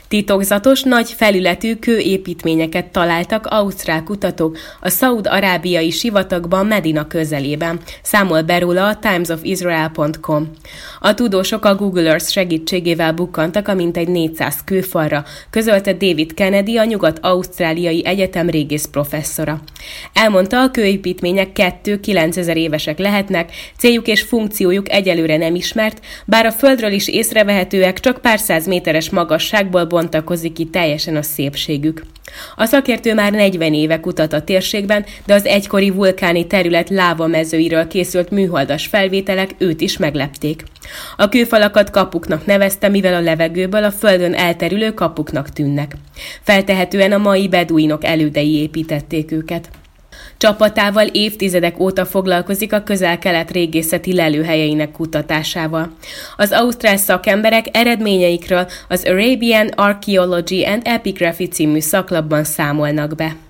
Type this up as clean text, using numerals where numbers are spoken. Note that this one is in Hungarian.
Titokzatos, nagy felületű kőépítményeket találtak ausztrál kutatók a szaúd-arábiai sivatagban Medina közelében, számol be róla a timesofisrael.com. A tudósok a Google Earth segítségével bukkantak a mintegy 400 kőfalra, közölte David Kennedy, a Nyugat-Ausztráliai Egyetem régész professzora. Elmondta, a kőépítmények 2-9000 évesek lehetnek, céljuk és funkciójuk egyelőre nem ismert, bár a Földről is észrevehetőek, csak pár száz méteres magasságból bontakozik ki teljesen a szépségük. A szakértő már 40 éve kutat a térségben, de az egykori vulkáni terület lávamezőiről készült műholdas felvételek őt is meglepték. A kőfalakat kapuknak nevezte, mivel a levegőből a földön elterülő kapuknak tűnnek. Feltehetően a mai beduinok elődei építették őket. Csapatával évtizedek óta foglalkozik a közel-kelet régészeti lelőhelyeinek kutatásával. Az ausztrál szakemberek eredményeikről az Arabian Archaeology and Epigraphy című szaklapban számolnak be.